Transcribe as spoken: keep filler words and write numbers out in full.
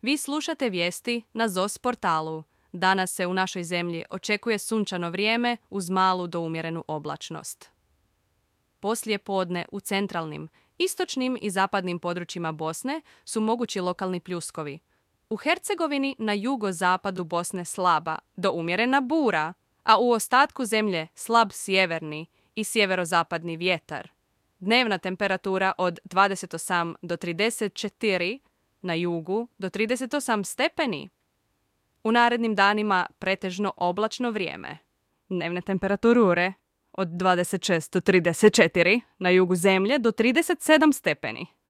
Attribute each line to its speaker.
Speaker 1: Vi slušate vijesti na Z O S portalu. Danas se u našoj zemlji očekuje sunčano vrijeme uz malu do umjerenu oblačnost. Poslije podne u centralnim, istočnim i zapadnim područjima Bosne su mogući lokalni pljuskovi. U Hercegovini na jugozapadu Bosne slaba do umjerena bura, a u ostatku zemlje slab sjeverni i sjeverozapadni vjetar. Dnevna temperatura od dvadeset osam do trideset četiri, na jugu do trideset osam stepeni. U narednim danima pretežno oblačno vrijeme. Dnevne temperature od dvadeset šest do trideset četiri, na jugu zemlje do trideset sedam stepeni.